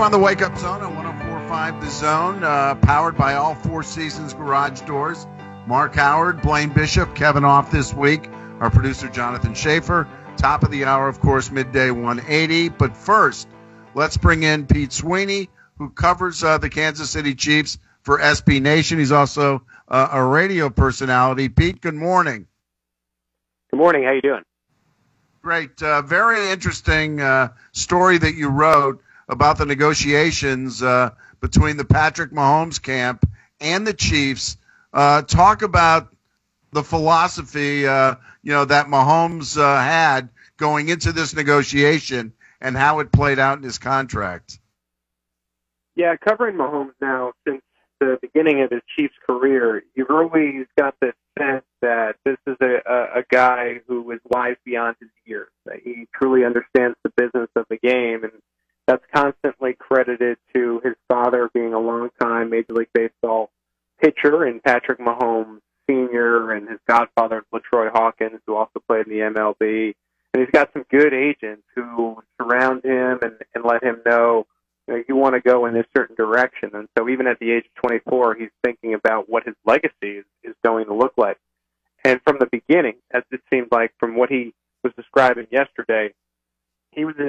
on the Wake Up Zone on 104.5 The Zone, powered by all Four Seasons Garage Doors. Mark Howard, Blaine Bishop, Kevin off this week. Our producer, Jonathan Schaefer. Top of the hour, of course, midday 180. But first, let's bring in Pete Sweeney, who covers the Kansas City Chiefs for SB Nation. He's also a radio personality. Pete, good morning. Good morning. How you doing? Great. Very interesting story that you wrote about the negotiations between the Patrick Mahomes camp and the Chiefs. Talk about the philosophy, that Mahomes had going into this negotiation and how it played out in his contract. Yeah, covering Mahomes now since the beginning of his Chiefs career, you've always got this sense that this is a guy who is wise beyond his years, that he truly understands the business of the game, and that's constantly credited to his father being a longtime Major League Baseball pitcher and Patrick Mahomes Sr. and his godfather, LaTroy Hawkins, who also played in the MLB. And he's got some good agents who surround him and let him know, you want to go in this certain direction. And so even at the age of 24, he's thinking about what his legacy is going to look like. And from the beginning, as it seemed like from what he was describing yesterday, he was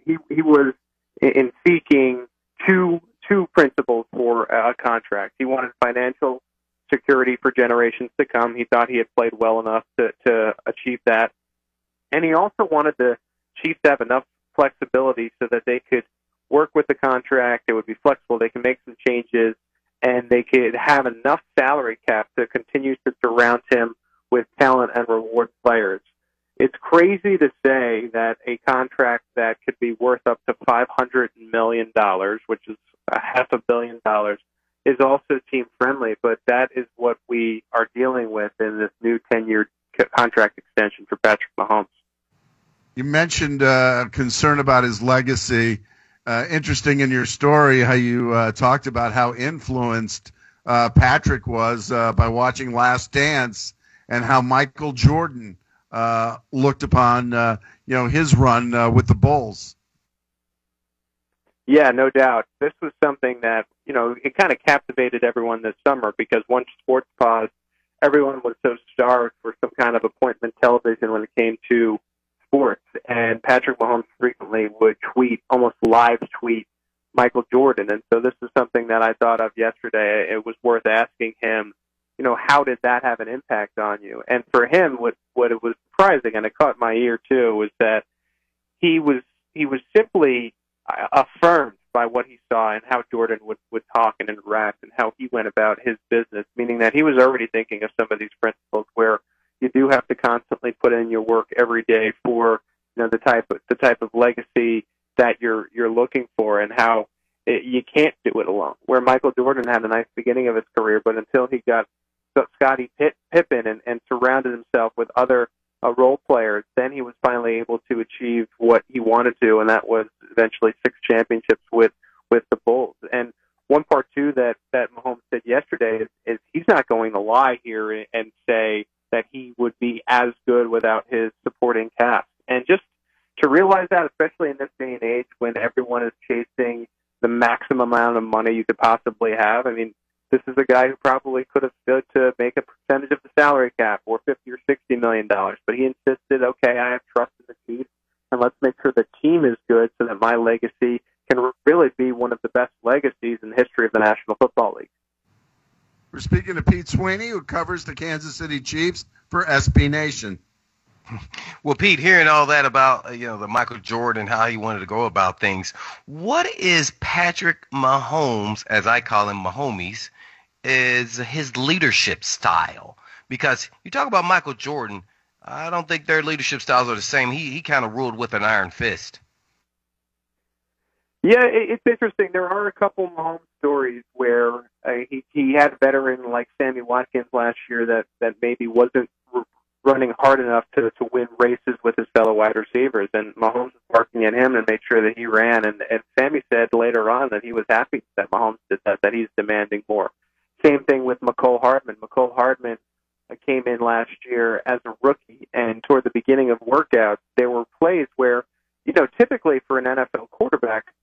in seeking two principles for a contract. He wanted financial security for generations to come. He thought he had played well enough to achieve that. And he also wanted the Chiefs to have enough flexibility so that they could work with the contract, it would be flexible, they can make some changes, and they could have enough salary cap to continue to surround him with talent and reward players. It's crazy to say that a contract that could be worth up to $500 million, which is $500 million, is also team-friendly, but that is what we are dealing with in this new 10-year contract extension for Patrick Mahomes. You mentioned concern about his legacy. Interesting in your story how you talked about how influenced Patrick was by watching Last Dance and how Michael Jordan looked upon his run with the Bulls. Yeah, no doubt. This was something that, it kind of captivated everyone this summer because once sports paused, everyone was so starved for some kind of appointment television when it came to sports. And Patrick Mahomes frequently would almost live tweet Michael Jordan. And so this is something that I thought of yesterday. It was worth asking him, how did that have an impact on you? And for him, what it was surprising, and it caught my ear too, was that he was simply affirmed by what he saw and how Jordan would talk and interact and how he went about his business, meaning that he was already thinking of some of these principles where you do have to constantly put in your work every day for the type of legacy that you're looking for, and how you can't do it alone. Where Michael Jordan had a nice beginning of his career, but until he got Scottie Pippen and surrounded himself with other role players, then he was finally able to achieve what he wanted to, and that was eventually 6 championships with the Bulls. And one part too that Mahomes said yesterday is he's not going to lie here and say that he would be as good without his supporting cast. And just to realize that, especially in this day and age when everyone is chasing the maximum amount of money you could possibly have, I mean, this is a guy who probably could have stood to make a percentage of the salary cap, or $50 or $60 million. But he insisted, okay, I have trust in the Chiefs, and let's make sure the team is good so that my legacy can really be one of the best legacies in the history of the National Football League. We're speaking to Pete Sweeney, who covers the Kansas City Chiefs for SB Nation. Well, Pete, hearing all that about the Michael Jordan, how he wanted to go about things, what is Patrick Mahomes, as I call him, Mahomes, is his leadership style? Because you talk about Michael Jordan, I don't think their leadership styles are the same. He kind of ruled with an iron fist. Yeah, it's interesting. There are a couple Mahomes stories where he had a veteran like Sammy Watkins last year that maybe wasn't running hard enough to win races with his fellow wide receivers, and Mahomes was barking at him and made sure that he ran, and Sammy said later on that he was happy that Mahomes did that he's demanding more. Same thing with Mecole Hardman. Mecole Hardman came in last year as a rookie, and toward the beginning of workouts, there were plays where, typically for an NFL quarterback, 10 to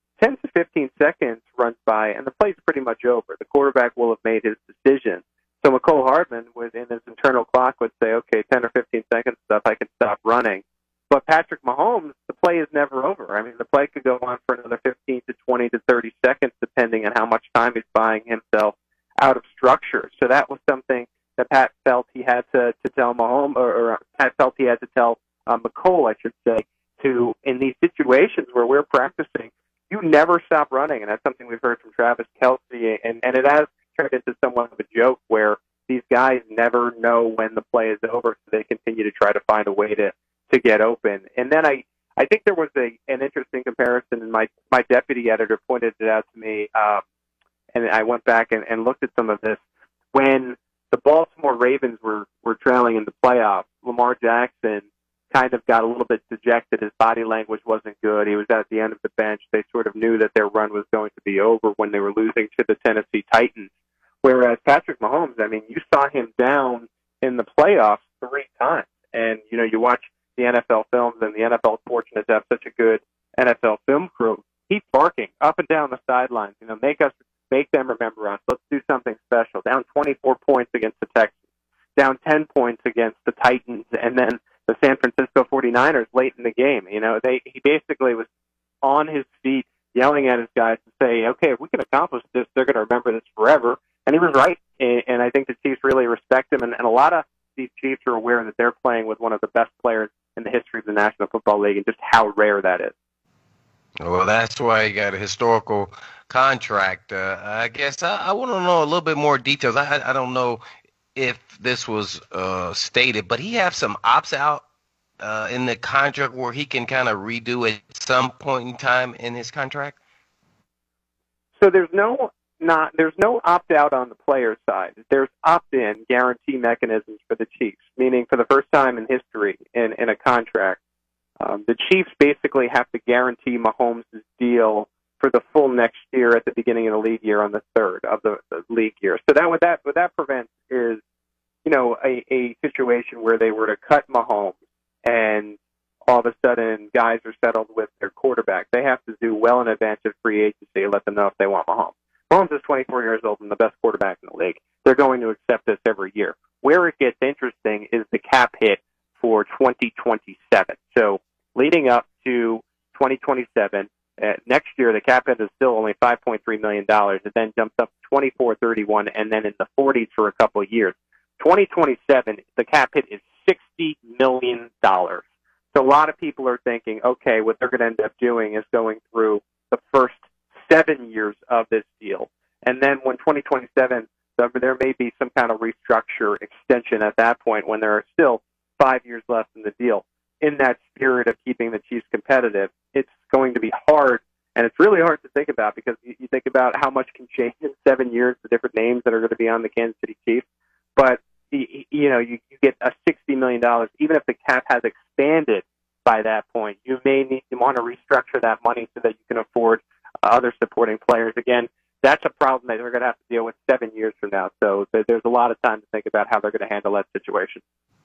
15 seconds runs by, and the play's pretty much over. The quarterback will have made his decision. So McCole Hardman, within his internal clock, would say, okay, 10 or 15 seconds stuff, I can stop running. But Patrick Mahomes, the play is never over. I mean, the play could go on for another 15 to 20 to 30 seconds, depending on how much time he's buying himself out of structure. So that was something that Pat felt he had to tell Mahomes, or Pat felt he had to tell McCole, I should say, to, in these situations where we're practicing, you never stop running. And that's something we've heard from Travis Kelce, and it has turned into somewhat of a joke where these guys never know when the play is over, so they continue to try to find a way to get open. And then I think there was an interesting comparison, and my deputy editor pointed it out to me, and I went back and looked at some of this. When the Baltimore Ravens were trailing in the playoffs, Lamar Jackson kind of got a little bit dejected. His body language wasn't good. He was at the end of the bench. They sort of knew that their run was going to be over when they were losing to the Tennessee Titans. Whereas Patrick Mahomes, I mean, you saw him down in the playoffs 3 times. And, you know, you watch the NFL films, and the NFL is fortunate to have such a good NFL film crew. He's barking up and down the sidelines. You know, make them remember us. Let's do something special. Down 24 points against the Texans, down 10 points against the Titans, and then the San Francisco 49ers late in the game. You know, he basically was on his feet yelling at his guys to say, okay, if we can accomplish this, they're going to remember this forever. And he was right. And I think the Chiefs really respect him. And a lot of these Chiefs are aware that they're playing with one of the best players in the history of the National Football League, and just how rare that is. Well, that's why he got a historical contract. I guess I want to know a little bit more details. I don't know if this was stated, but he have some opts out in the contract where he can kind of redo at some point in time in his contract? So there's no opt-out on the player side. There's opt-in guarantee mechanisms for the Chiefs, meaning for the first time in history in a contract, the Chiefs basically have to guarantee Mahomes' deal for the full next year at the beginning of the league year on the third of the league year. So what that prevents is, you know, a situation where they were to cut Mahomes and all of a sudden guys are settled with their quarterback. They have to do well in advance of free agency, let them know if they want Mahomes. Mahomes is 24 years old and the best quarterback in the league. They're going to accept this every year. Where it gets interesting is the cap hit for 2027. So leading up to 2027, next year the cap hit is still only $5.3 million. It then jumps up to $24.31 and then in the 40s for a couple of years. 2027, the cap hit is $60 million. So a lot of people are thinking, okay, what they're going to end up doing is going through the first 7 years of this deal. And then when 2027, there may be some kind of restructure extension at that point when there are still 5 years left in the deal. In that spirit of keeping the Chiefs competitive, it's going to be hard, and it's really hard to think about because you think about how much can change in 7 years, the different names that are going to be on the Kansas City Chiefs. But, you know, you get a $60 million, even if the cap has expanded by that point, you may want to restructure that money so that you can afford other supporting players. Again, that's a problem that they're going to have to deal with 7 years from now. So there's a lot of time to think about how they're going to handle that situation.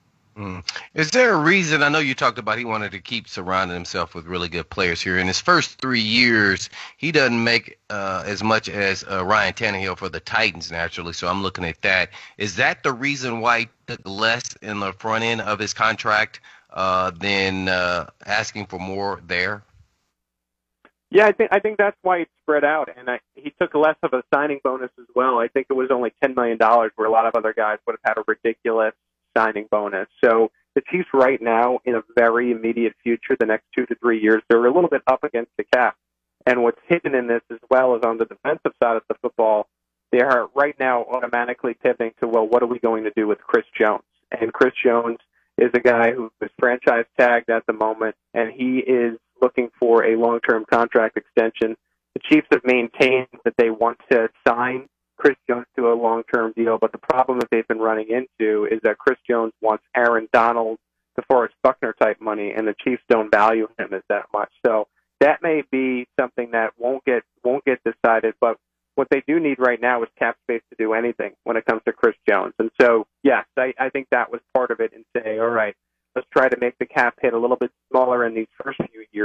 Is there a reason? I know you talked about he wanted to keep surrounding himself with really good players here. In his first 3 years, he doesn't make as much as Ryan Tannehill for the Titans, naturally. So I'm looking at that. Is that the reason why he took less in the front end of his contract than asking for more there? Yeah, I think that's why it's spread out, and he took less of a signing bonus as well. I think it was only $10 million, where a lot of other guys would have had a ridiculous signing bonus. So the Chiefs right now, in a very immediate future, the next 2 to 3 years, they're a little bit up against the cap. And what's hidden in this as well is on the defensive side of the football, they are right now automatically pivoting to, well, what are we going to do with Chris Jones? And Chris Jones is a guy who is franchise tagged at the moment, and he is looking for a long-term contract extension. The Chiefs have maintained that they want to sign Chris Jones to a long-term deal, but the problem that they've been running into is that Chris Jones wants Aaron Donald, DeForest Buckner type money, and the Chiefs don't value him as that much. So that may be something that won't get decided, but what they do need right now is cap space to do anything when it comes to Chris Jones. And so, yes, I think that was part of it in saying, all right, let's try to make the cap hit a little bit smaller in these first few years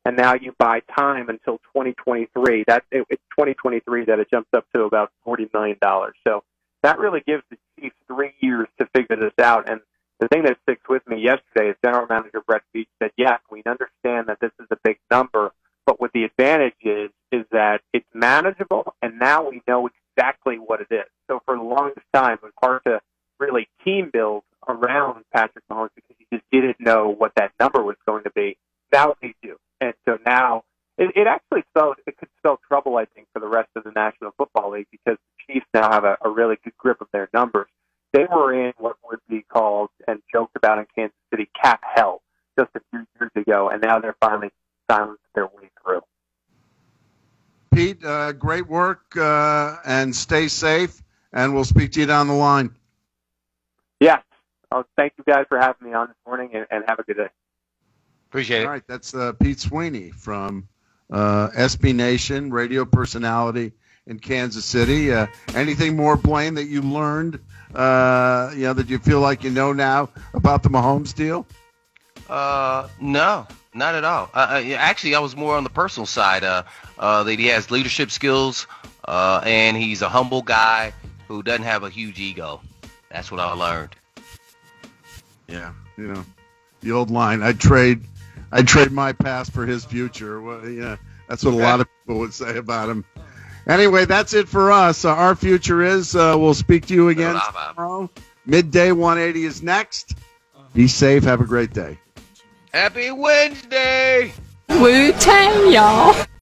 and now you buy time until 2023. It's 2023 that it jumps up to about $40 million. So that really gives the Chiefs 3 years to figure this out. And the thing that sticks with me yesterday is General Manager Brett Veach said, yes, we understand that this is a big number, but what the advantage is that it's manageable, and now we know exactly what it is. So for the longest time, it was hard to really team build around Patrick Mahomes because you just didn't know what that number was going to be. Now they do. And so now it could spell trouble, I think, for the rest of the National Football League because the Chiefs now have a really good grip of their numbers. They were in what would be called and joked about in Kansas City cap hell just a few years ago, and now they're finally silenced their way through. Pete, great work, and stay safe, and we'll speak to you down the line. Yes. Thank you guys for having me on this morning, and have a good day. Appreciate it. All right, that's Pete Sweeney from SB Nation, radio personality in Kansas City. Anything more, Blaine, that you learned, that you feel like you know now about the Mahomes deal? No, not at all. Actually, I was more on the personal side. That he has leadership skills, and he's a humble guy who doesn't have a huge ego. That's what I learned. Yeah, the old line, I'd trade my past for his future. Well, yeah, that's what a lot of people would say about him. Anyway, that's it for us. Our future is, we'll speak to you again tomorrow. Midday 180 is next. Be safe. Have a great day. Happy Wednesday. Wu-Tang, y'all.